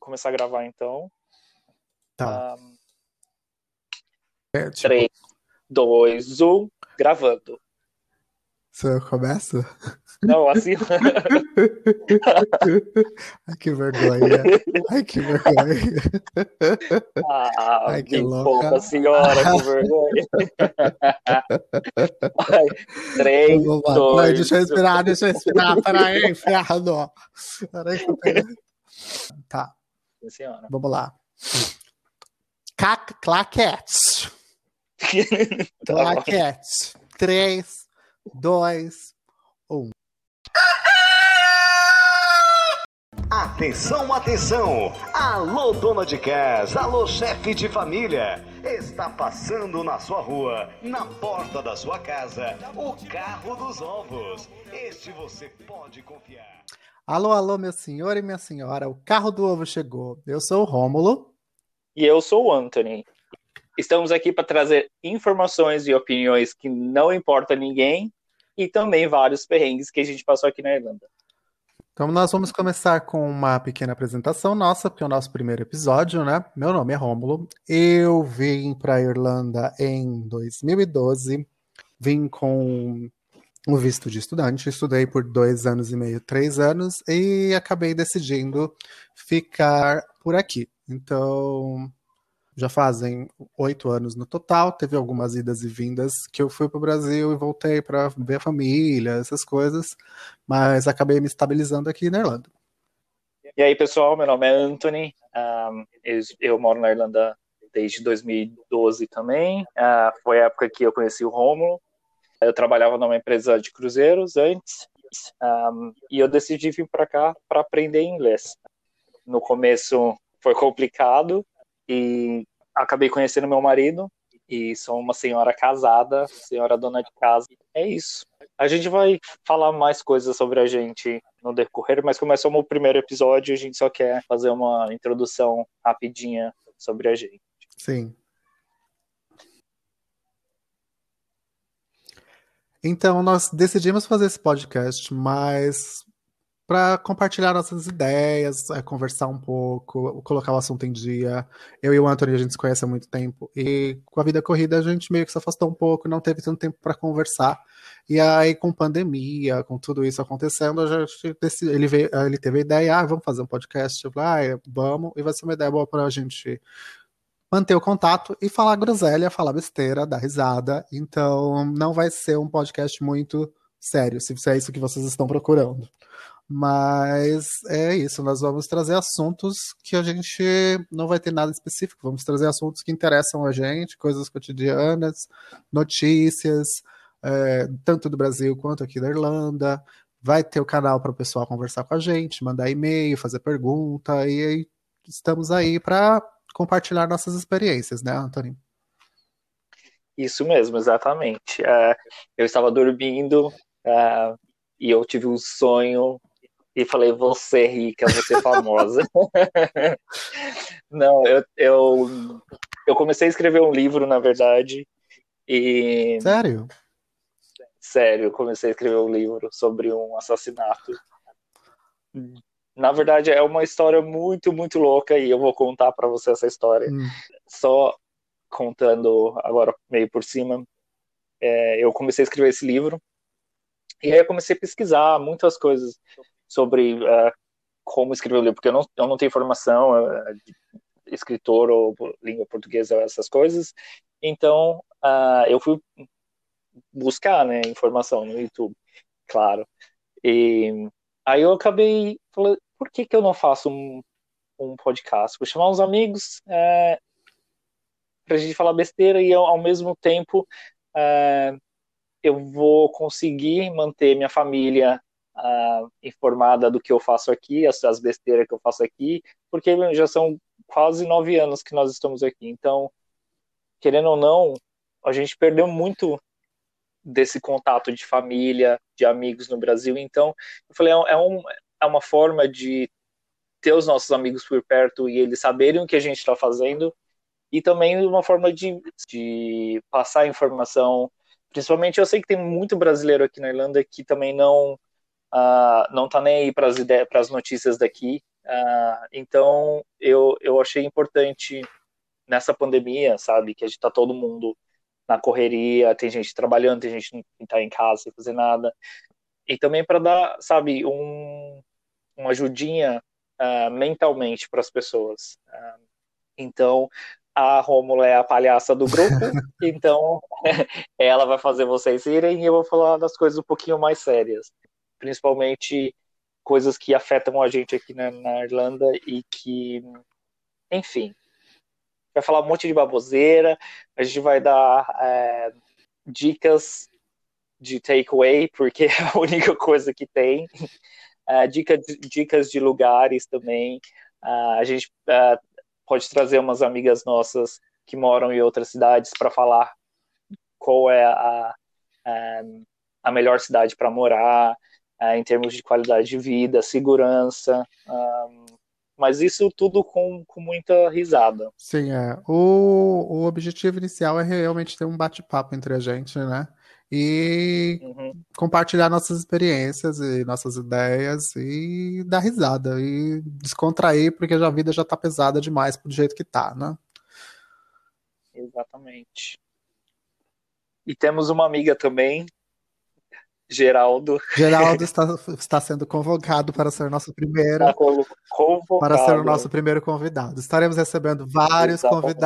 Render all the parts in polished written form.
começar a gravar, então. Tá. 3, 2, 1, gravando. Você começa? Não, assim. Ai, que vergonha. Ai, que vergonha. Ai, que louca. Pouca senhora com vergonha. 3, Vamos lá. 2, Deixa eu respirar. Peraí, ferrado. Peraí que eu peguei. Tá. Sim, senhora. Vamos lá. Claquete. Tá Claquete. 3, 2, 1. Atenção, atenção! Alô, dona de casa, alô, chefe de família! Está passando na sua rua, na porta da sua casa, o carro dos ovos. Este você pode confiar. Alô, meu senhor e minha senhora, o carro do ovo chegou. Eu sou o Rômulo. E eu sou o Anthony. Estamos aqui para trazer informações e opiniões que não importam a ninguém e também vários perrengues que a gente passou aqui na Irlanda. Então nós vamos começar com uma pequena apresentação nossa, porque é o nosso primeiro episódio, né? Meu nome é Rômulo. Eu vim para a Irlanda em 2012. Vim com o visto de estudante. Estudei por 2 anos e meio, 3 anos, e acabei decidindo ficar por aqui. Então, já fazem 8 anos no total. Teve algumas idas e vindas que eu fui para o Brasil e voltei para ver a família, essas coisas. Mas acabei me estabilizando aqui na Irlanda. E aí, pessoal, meu nome é Anthony. Eu moro na Irlanda desde 2012 também. Foi a época que eu conheci o Rômulo. Eu trabalhava numa empresa de cruzeiros antes. E eu decidi vir para cá para aprender inglês. No começo foi complicado e acabei conhecendo meu marido. E sou uma senhora casada, senhora dona de casa. É isso. A gente vai falar mais coisas sobre a gente no decorrer, mas como é só o primeiro episódio, a gente só quer fazer uma introdução rapidinha sobre a gente. Sim. Então, nós decidimos fazer esse podcast, mas para compartilhar nossas ideias, conversar um pouco, colocar o assunto em dia. Eu e o Anthony, a gente se conhece há muito tempo, e com a vida corrida a gente meio que se afastou um pouco, não teve tanto tempo para conversar. E aí, com pandemia, com tudo isso acontecendo, ele teve a ideia, vamos fazer um podcast. Eu falei, vamos, e vai ser uma ideia boa para a gente manter o contato e falar groselha, falar besteira, dar risada. Então, não vai ser um podcast muito sério, se é isso que vocês estão procurando. Mas é isso, nós vamos trazer assuntos que a gente não vai ter nada específico, vamos trazer assuntos que interessam a gente, coisas cotidianas, notícias, tanto do Brasil quanto aqui da Irlanda. Vai ter o canal para o pessoal conversar com a gente, mandar e-mail, fazer pergunta, e estamos aí para compartilhar nossas experiências, né, Anthony? Isso mesmo, exatamente. Eu estava dormindo e eu tive um sonho e falei, vou ser rica, vou ser famosa. Não, eu comecei a escrever um livro, na verdade, e... Sério? Sério, eu comecei a escrever um livro sobre um assassinato. Na verdade, é uma história muito, muito louca, e eu vou contar para você essa história. Só contando agora meio por cima, eu comecei a escrever esse livro, e aí eu comecei a pesquisar muitas coisas sobre como escrever o livro, porque eu não tenho formação de escritor ou língua portuguesa, essas coisas. Então, eu fui buscar, né, informação no YouTube, claro. E aí eu acabei falando, por que eu não faço um podcast? Vou chamar uns amigos pra gente falar besteira e ao mesmo tempo eu vou conseguir manter minha família informada do que eu faço aqui, as besteiras que eu faço aqui, porque já são quase 9 anos que nós estamos aqui. Então, querendo ou não, a gente perdeu muito desse contato de família, de amigos no Brasil. Então, eu falei, é uma forma de ter os nossos amigos por perto e eles saberem o que a gente está fazendo, e também uma forma de passar informação. Principalmente, eu sei que tem muito brasileiro aqui na Irlanda que também não tá nem aí para as notícias daqui. Então, eu achei importante nessa pandemia, sabe, que a gente tá todo mundo na correria, tem gente trabalhando, tem gente que tá em casa sem fazer nada, e também para dar, sabe, uma ajudinha mentalmente para as pessoas. Então, a Rômula é a palhaça do grupo, então ela vai fazer vocês irem e eu vou falar das coisas um pouquinho mais sérias, principalmente coisas que afetam a gente aqui na Irlanda e que, enfim, vai falar um monte de baboseira, a gente vai dar dicas de takeaway, porque é a única coisa que tem, dicas de lugares também, a gente pode trazer umas amigas nossas que moram em outras cidades para falar qual é a melhor cidade para morar, em termos de qualidade de vida, segurança, mas isso tudo com muita risada. Sim, é. O objetivo inicial é realmente ter um bate-papo entre a gente, né? E compartilhar nossas experiências e nossas ideias e dar risada e descontrair, porque a vida já tá pesada demais do jeito que tá, né? Exatamente. E temos uma amiga também, Geraldo. Geraldo está sendo convocado para ser nosso primeiro, para ser o nosso primeiro convidado. Estaremos recebendo vários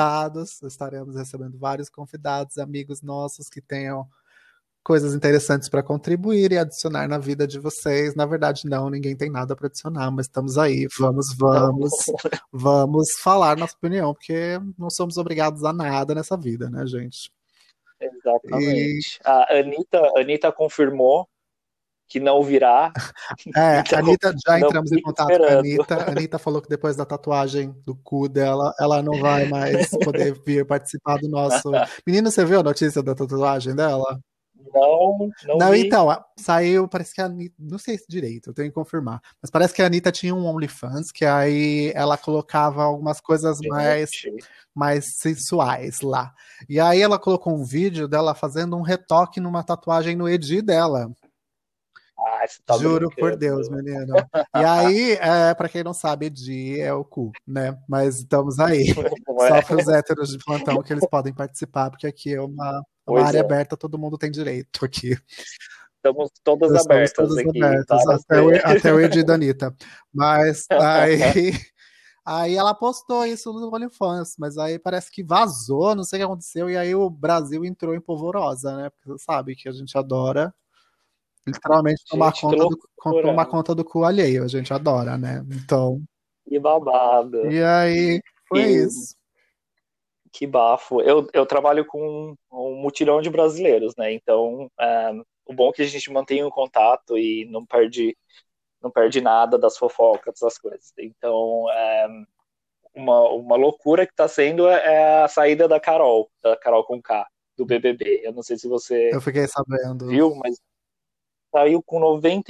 convidados, amigos nossos que tenham coisas interessantes para contribuir e adicionar na vida de vocês. Na verdade, não, ninguém tem nada para adicionar, mas estamos aí. Vamos falar nossa opinião, porque não somos obrigados a nada nessa vida, né, gente? Exatamente. A Anitta confirmou que não virá. Então, Anitta, já entramos em contato com a Anitta. A Anitta falou que depois da tatuagem do cu dela, ela não vai mais poder vir participar do nosso. Menino, você viu a notícia da tatuagem dela? Não vi. Então, saiu, parece que a Anitta, não sei se direito, eu tenho que confirmar, mas parece que a Anitta tinha um OnlyFans, que aí ela colocava algumas coisas mais sensuais lá. E aí ela colocou um vídeo dela fazendo um retoque numa tatuagem no Edi dela. Você tá Juro brincando. por Deus, menino. E aí, pra quem não sabe, Edi é o cu, né? Mas estamos aí. Só para os héteros de plantão que eles podem participar, porque aqui é uma área aberta, todo mundo tem direito aqui. Estamos todas abertas aqui. Até o Edi da Anitta. Mas aí ela postou isso no OnlyFans, mas aí parece que vazou, não sei o que aconteceu, e aí o Brasil entrou em polvorosa, né? Porque você sabe que a gente adora literalmente tomar conta do cu alheio, a gente adora, né? Então. Que babado. E aí, foi isso. Que bafo. Eu trabalho com um mutirão de brasileiros, né? Então, o bom é que a gente mantém o contato e não perde nada das fofocas, das coisas. Então, uma loucura que tá sendo é a saída da Carol com K, do BBB. Eu não sei se você Eu fiquei sabendo. Viu, mas saiu com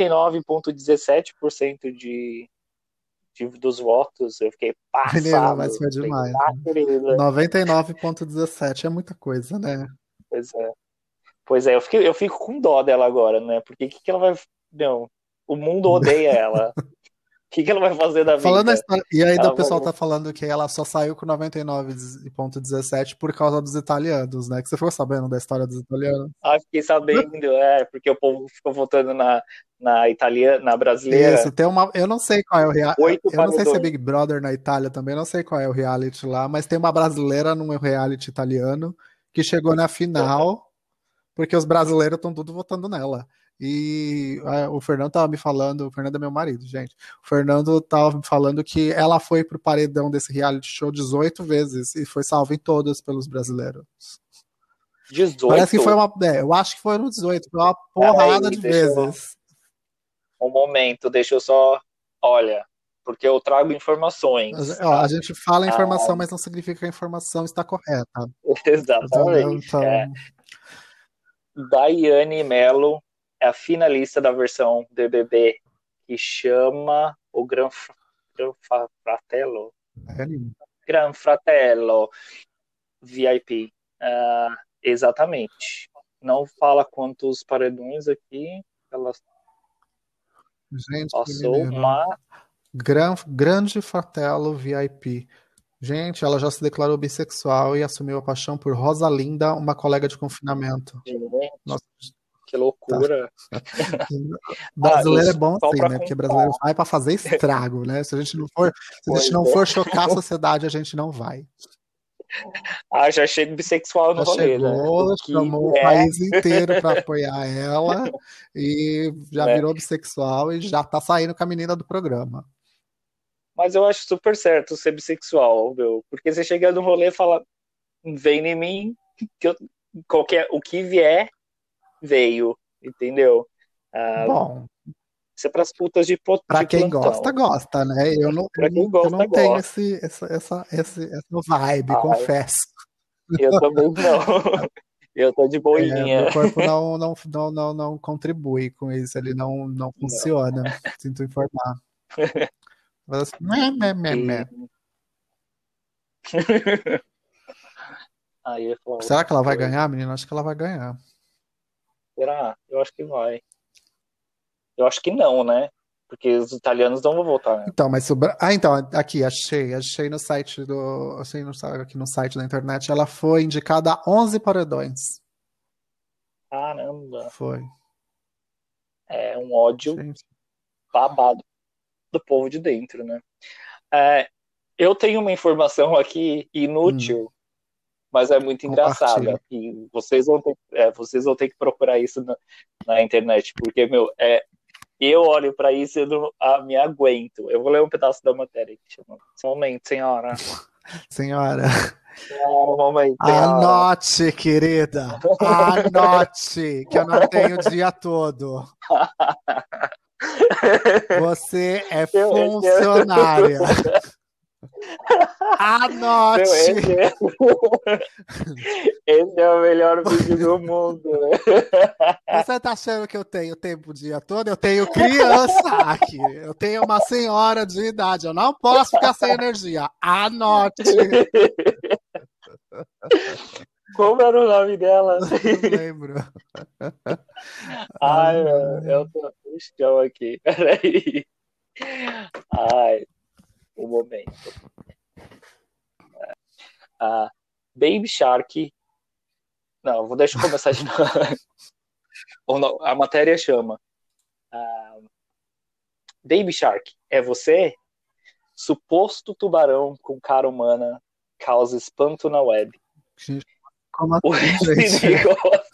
99,17% dos votos. Eu fiquei passado. Menina, mas foi demais. 99,17 é muita coisa, né? Pois é, eu fico com dó dela agora, né? Porque que ela vai... Não, o mundo odeia ela. O que ela vai fazer da vida? E aí o pessoal tá falando que ela só saiu com 99,17 por causa dos italianos, né? Que você ficou sabendo da história dos italianos? Fiquei sabendo, porque o povo ficou votando na italiana, na brasileira. Isso, eu não sei qual é o reality. Eu não sei se é Big Brother na Itália também, não sei qual é o reality lá, mas tem uma brasileira num reality italiano que chegou na final, porque os brasileiros estão tudo votando nela. E o Fernando tava me falando, o Fernando é meu marido, gente. O Fernando tava me falando que ela foi pro paredão desse reality show 18 vezes e foi salva em todas pelos brasileiros. 18? Parece que foi eu acho que foi no 18, foi uma porrada de vezes. Um momento, deixa eu só... Olha, porque eu trago informações. A gente fala informação, mas não significa que a informação está correta. Exatamente. Então... Daiane Mello é a finalista da versão BBB que chama o Gran Fratello. Gran Fratello VIP. Exatamente. Não fala quantos paredões aqui ela Gente, passou, mas Grande Fratello VIP. Gente, ela já se declarou bissexual e assumiu a paixão por Rosalinda, uma colega de confinamento. Gente, Nossa, que tá. loucura. Brasileiro é bom só assim, pra né? Porque contar. brasileiro vai pra fazer estrago, né? Se a gente não for chocar a sociedade, a gente não vai. Já chega bissexual no Já rolê, né? chegou, chamou o país inteiro pra apoiar ela e já virou bissexual e já tá saindo com a menina do programa. Mas eu acho super certo ser bissexual, meu. Porque você chega no rolê e fala, vem em mim, que o que vier, veio, entendeu? Bom, Isso é pras putas de pra quem plantão. gosta, né? Pra quem Eu gosta, não tenho gosta. essa vibe, confesso. Eu também não. Eu tô de boinha. Meu corpo não contribui com isso, ele não funciona. Sinto informar. Mas assim, E... Aí eu falo será outra que ela vai coisa. ganhar, menina? Acho que ela vai ganhar. Será? Eu acho que vai. Eu acho que não, né? Porque os italianos não vão votar, né? Então, mas então, aqui, achei no site aqui no site da internet, ela foi indicada a 11 paredões. Caramba. Foi. É um ódio Gente. babado do povo de dentro, né? Eu tenho uma informação aqui inútil, mas é muito Compartilha. engraçada. E vocês vão ter que procurar isso na internet, porque, meu, eu olho para isso e eu não me aguento. Eu vou ler um pedaço da matéria que chama. Só um momento, senhora. Senhora. Um momento, senhora. Anote, querida. Anote, que eu não tenho o dia todo. Você é funcionária. Anote! Esse é o melhor vídeo do mundo. Você tá achando que eu tenho tempo o dia todo? Eu tenho criança aqui. Eu tenho uma senhora de idade. Eu não posso ficar sem energia. Anote! Como era o nome dela? Não lembro. Ai, eu tô no chão aqui. Peraí. Ai, um momento. Baby Shark. Não, deixa eu começar de novo. A matéria chama Baby Shark, é você? Suposto tubarão com cara humana causa espanto na web. Como assim, gente?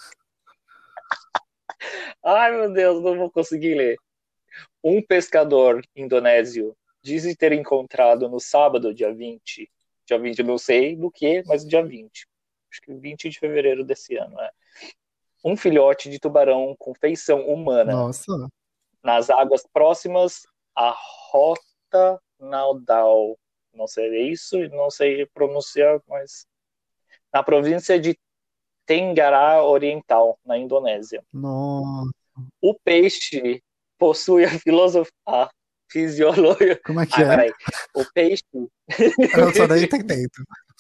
Ai, meu Deus, não vou conseguir ler. Um pescador indonésio diz ter encontrado no sábado, dia 20, não sei do que, mas dia 20. Acho que 20 de fevereiro desse ano, um filhote de tubarão com feição humana. Nossa. Nas águas próximas à Rota Naudal. Não sei isso, não sei pronunciar, mas na província de Tenggara Oriental, na Indonésia. Nossa. O peixe possui a fisiologia. Como é que é? Peraí. O peixe. Eu não tô nem entendendo.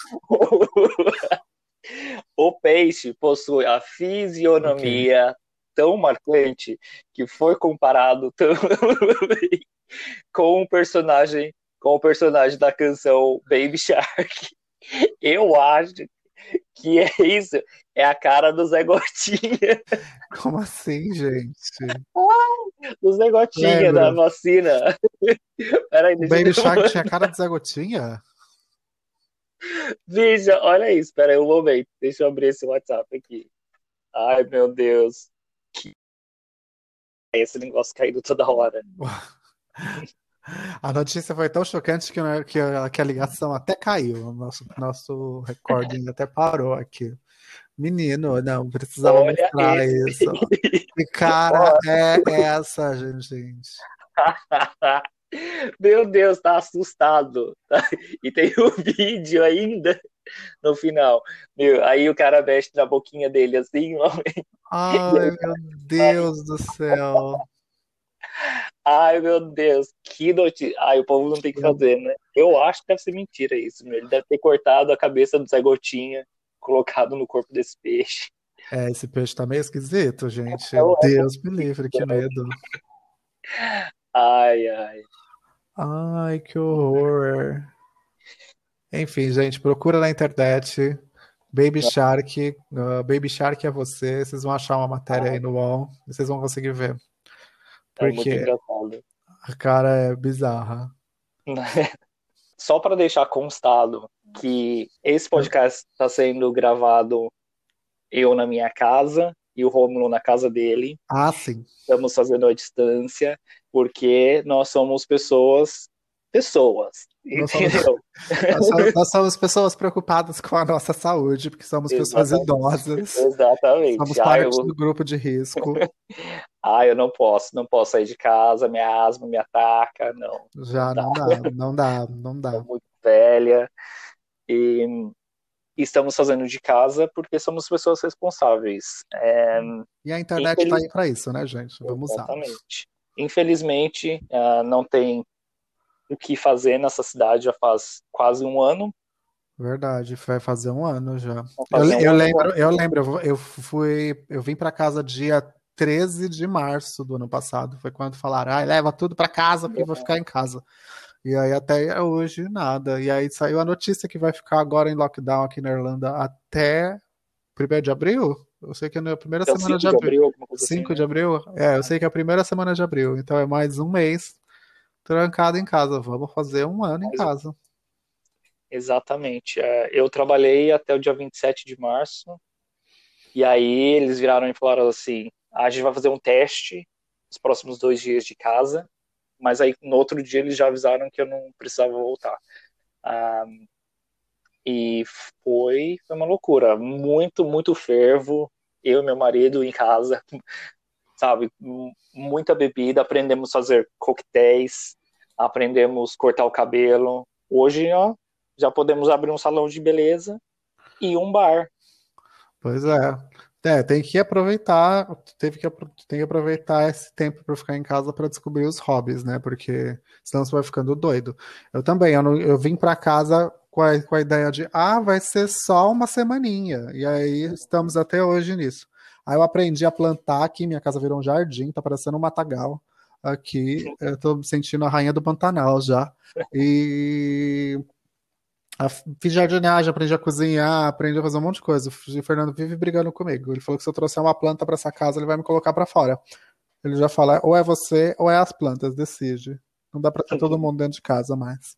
O peixe possui a fisionomia tão marcante que foi comparado também com o personagem da canção Baby Shark. Eu acho que é isso. É a cara do Zé Gotinha. Como assim, gente? Do Zé Gotinha, da vacina. Peraí, o Baby Shark tinha a cara do Zé Gotinha? Veja, olha isso. Peraí, um momento. Deixa eu abrir esse WhatsApp aqui. Ai, meu Deus. Esse negócio caindo toda hora. A notícia foi tão chocante que a ligação até caiu. Nosso recording até parou aqui. Menino, não, precisava mostrar isso. Que cara é essa, gente? Meu Deus, tá assustado. E tem um vídeo ainda no final. Aí o cara mexe na boquinha dele assim. Ai, meu Deus do céu. Ai, meu Deus, que notícia. Ai, o povo não tem que fazer, né? Eu acho que deve ser mentira isso, meu. Ele deve ter cortado a cabeça do Zé Gotinha, colocado no corpo desse peixe. Esse peixe tá meio esquisito, gente. Deus me livre, que medo. Ai, ai. Ai, que horror. Enfim, gente, procura na internet. Baby Shark. Baby Shark é você. Vocês vão achar uma matéria aí Ah, no UOL. E vocês vão conseguir ver. é muito Porque engraçado. a cara é bizarra. Só para deixar constado que esse podcast está sendo gravado eu na minha casa e o Rômulo na casa dele. Ah, sim. Estamos fazendo à distância porque nós somos pessoas, Nós somos, entendeu? nós somos pessoas preocupadas com a nossa saúde, porque somos pessoas Exatamente. idosas. Somos Exatamente. parte do grupo de risco. Eu não posso sair de casa, minha asma me ataca, não Já dá. não dá, não dá, não Estou dá. muito velha e estamos fazendo de casa porque somos pessoas responsáveis. E a internet tá Infeliz... aí para isso, né, gente? Vamos usar. Exatamente. Infelizmente, não tem o que fazer nessa cidade já faz quase um ano. Verdade, vai fazer um ano já. Vai Eu, fazer um eu ano lembro, eu lembro, eu vim para casa dia 13 de março do ano passado. Foi quando falaram, leva tudo para casa porque eu vou ficar em casa. E aí até hoje nada. E aí saiu a notícia que vai ficar agora em lockdown aqui na Irlanda até 1º de abril? Eu sei que é na primeira até o semana 5 de de abril. abril, alguma coisa assim, 5 de né? abril? Eu sei que é a primeira semana de abril. Então é mais um mês trancado em casa. Vamos fazer um ano em Mas, casa. exatamente. Eu trabalhei até o dia 27 de março, e aí eles viraram e falaram assim: a gente vai fazer um teste nos próximos 2 dias de casa, mas aí no outro dia eles já avisaram que eu não precisava voltar. Ah, e foi uma loucura. Muito, muito fervo. Eu e meu marido em casa, sabe? Muita bebida. Aprendemos a fazer coquetéis, aprendemos a cortar o cabelo. Hoje, ó, já podemos abrir um salão de beleza e um bar. Pois é. Tem que aproveitar, tem que aproveitar esse tempo para ficar em casa para descobrir os hobbies, né? Porque senão você vai ficando doido. Eu também, eu vim para casa com a ideia de, vai ser só uma semaninha. E aí estamos até hoje nisso. Aí eu aprendi a plantar aqui, minha casa virou um jardim, tá parecendo um matagal. Aqui, eu tô me sentindo a rainha do Pantanal já. E fiz jardinagem, aprendi a cozinhar, aprendi a fazer um monte de coisa. O Fernando vive brigando comigo. Ele falou que se eu trouxer uma planta para essa casa, ele vai me colocar para fora. Ele já fala, ou é você ou é as plantas, decide. Não dá para ter todo mundo dentro de casa mais.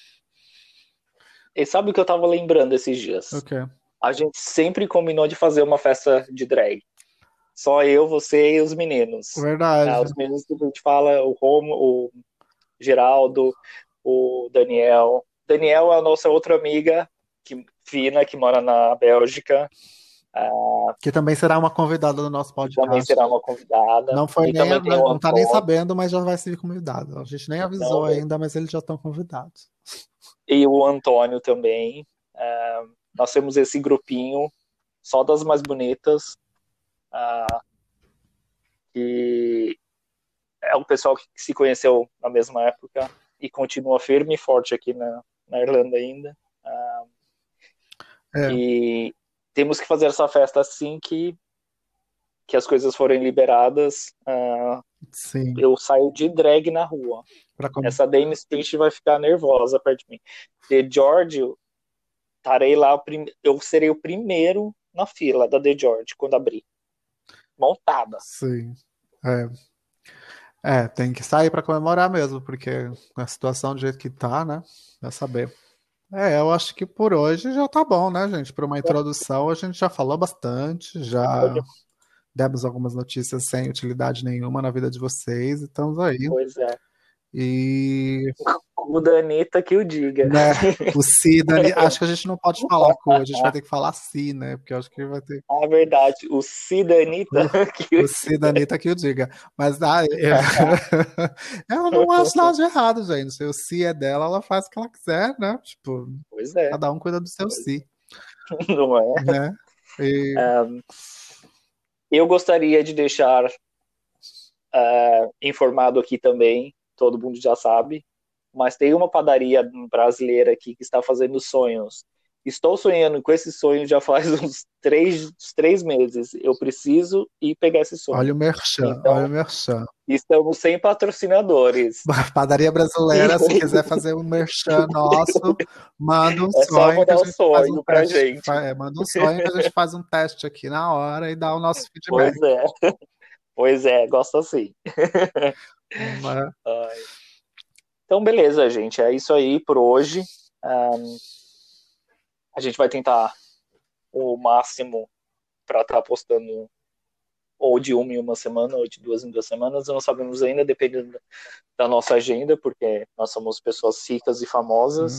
E sabe o que eu tava lembrando esses dias? Ok. A gente sempre combinou de fazer uma festa de drag. Só eu, você e os meninos. Verdade. Os meninos que a gente fala, o Romo, o Geraldo, o Daniel. Daniel é a nossa outra amiga, fina, que mora na Bélgica. Que também será uma convidada do nosso Que também podcast. será uma convidada. Não foi E nem, também tem o não tá nem Antônio. sabendo, mas já vai ser convidado. A gente nem avisou ainda, mas eles já estão convidados. E o Antônio também. Nós temos esse grupinho, só das mais bonitas, que é o pessoal que se conheceu na mesma época e continua firme e forte aqui na Irlanda ainda. E temos que fazer essa festa assim que as coisas forem liberadas. Sim. Eu saio de drag na rua. Essa Dame Street vai ficar nervosa perto de mim. The George, estarei lá, eu serei o primeiro na fila da The George quando abrir. Montada. Sim. Tem que sair para comemorar mesmo, porque a situação do jeito que tá, né? Vai saber. Eu acho que por hoje já tá bom, né, gente? Para uma introdução, a gente já falou bastante, já demos algumas notícias sem utilidade nenhuma na vida de vocês, e estamos aí. Pois é. E O da Anitta que o diga. né, o Si da Anitta, acho que a gente não pode falar cu, a gente vai ter que falar Si, né? Porque eu acho que vai ter. Verdade, o Si da Anitta O Si da Anitta que o diga. Mas eu não acho nada de errado, gente. Se o Si é dela, ela faz o que ela quiser, né? Tipo, pois é. cada um cuida do seu Si. Não é? Né? Eu gostaria de deixar informado aqui também, todo mundo já sabe, mas tem uma padaria brasileira aqui que está fazendo sonhos estou sonhando com esse sonho já faz uns 3 meses. Eu preciso ir pegar esse sonho. Olha o merchan, então, olha o merchan. Estamos sem patrocinadores. Padaria Brasileira, se quiser fazer um merchan nosso, manda um sonho que a gente faz um pra teste. gente. Manda um sonho que a gente faz um teste aqui na hora e dá o nosso feedback. Pois é, gosto assim. Então, beleza, gente. É isso aí por hoje. A gente vai tentar o máximo para estar postando ou de uma em uma semana, ou de 2 em 2 semanas. Não sabemos ainda, dependendo da nossa agenda, porque nós somos pessoas ricas e famosas.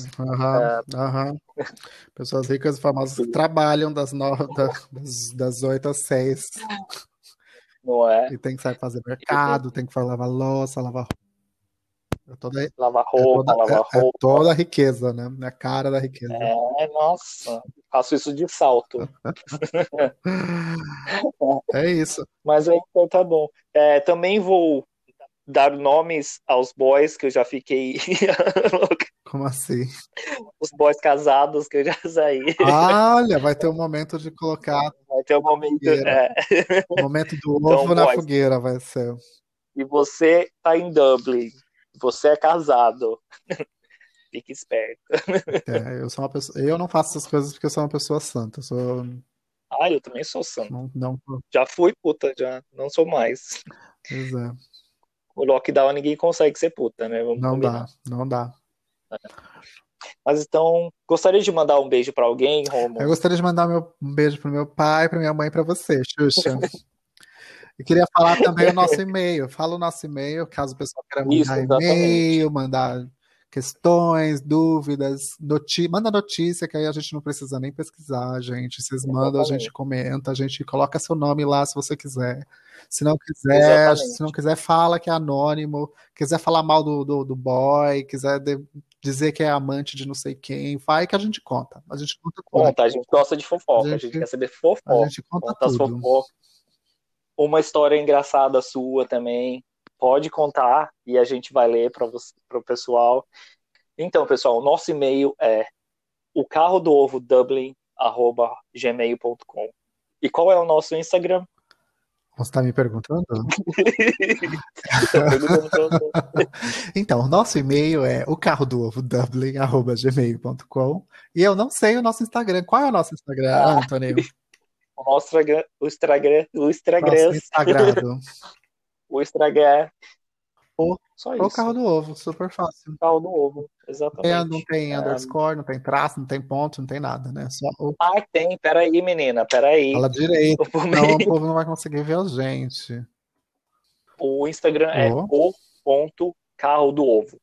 Pessoas ricas e famosas que trabalham das 8 às 6. Não é? E tem que sair fazer mercado, tem que lavar louça, lavar roupa. Lavar roupa. É toda a riqueza, né? É a cara da riqueza. Nossa, faço isso de salto. É isso. Mas então tá bom. Também vou dar nomes aos boys que eu já fiquei. Como assim? Os boys casados que eu já saí. Olha, vai ter um momento de colocar. Vai ter um momento. O momento do ovo então, na fogueira vai ser. E você tá em Dublin. Você é casado. Fique esperto. Eu sou uma pessoa. Eu não faço essas coisas porque eu sou uma pessoa santa. Eu também sou santo. Não... Já fui puta, já não sou mais. Pois é. O lockdown ninguém consegue ser puta, né? Não dá. Mas então, gostaria de mandar um beijo pra alguém, Romulo? Eu gostaria de mandar um beijo pro meu pai, pra minha mãe e pra você, Xuxa. Eu queria falar também o nosso e-mail. Fala o nosso e-mail, caso o pessoal queira mandar e-mail, mandar questões, dúvidas, manda notícia, que aí a gente não precisa nem pesquisar, gente. Vocês mandam, a gente comenta, a gente coloca seu nome lá se você quiser. Se não quiser, fala que é anônimo. Quiser falar mal do boy, quiser dizer que é amante de não sei quem, vai que a gente conta. A gente conta tudo. Conta, a gente gosta de fofoca, a gente quer saber fofoca. A gente conta tudo. Uma história engraçada sua também, pode contar e a gente vai ler para o pessoal. Então, pessoal, o nosso e-mail é ocarrodovodublin@gmail.com. E qual é o nosso Instagram? Você está me perguntando? Então, o nosso e-mail é ocarrodovodublin@gmail.com. E eu não sei o nosso Instagram. Qual é o nosso Instagram, Antônio? O Instagram. O Instagram. O Instagram. Só isso. O carro do ovo, super fácil. O carro do ovo, exatamente. Não tem underscore, não tem traço, não tem ponto, não tem nada, né? Só tem. Peraí, menina, peraí. Fala direito, senão o povo não vai conseguir ver a gente. O Instagram é o.carro do ovo.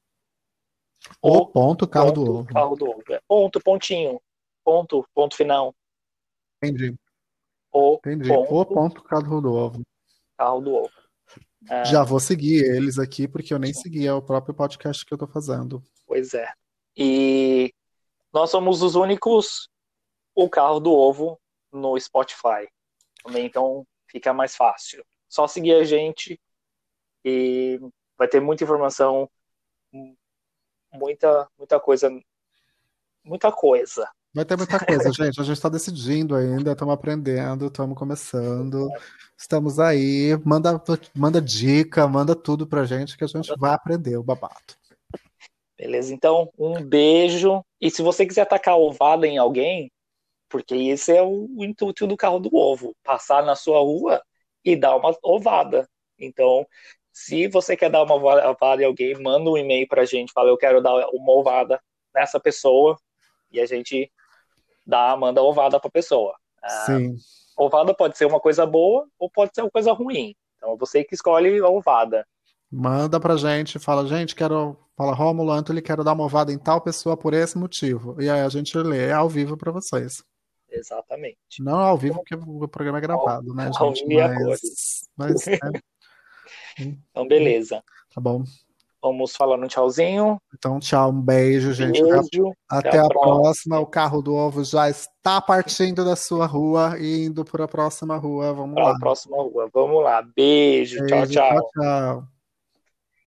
Carro do ovo. Carro do ovo. Pontinho. Ponto final. Entendi. Entendi. Carro do ovo. Carro do ovo. Já vou seguir eles aqui, porque eu nem seguia o próprio podcast que eu tô fazendo. Pois é. E nós somos os únicos o carro do ovo no Spotify. Também, então fica mais fácil. Só seguir a gente e vai ter muita informação, muita coisa. Muita coisa. Vai ter muita coisa, gente. A gente está decidindo ainda, estamos aprendendo, estamos começando. Estamos aí. Manda dica, manda tudo pra gente que a gente vai aprender o babado. Beleza, então, um beijo. E se você quiser tacar ovada em alguém, porque esse é o intuito do carro do ovo, passar na sua rua e dar uma ovada. Então, se você quer dar uma ovada em alguém, manda um e-mail pra gente, fala, eu quero dar uma ovada nessa pessoa, e a gente manda ovada pra pessoa. Sim. Ovada pode ser uma coisa boa ou pode ser uma coisa ruim. Então, você que escolhe a ovada. Manda pra gente, fala, fala, Rômulo, Antônio, quero dar uma ovada em tal pessoa por esse motivo. E aí a gente lê ao vivo pra vocês. Exatamente. Não ao vivo, porque o programa é gravado, né, ao gente? Mas Então, beleza. Tá bom. Vamos falar um tchauzinho. Então, tchau, um beijo, gente. Até a próxima. O carro do ovo já está partindo da sua rua e indo para a próxima rua. Vamos lá. Próxima rua. Vamos lá. Beijo. Tchau. Tchau.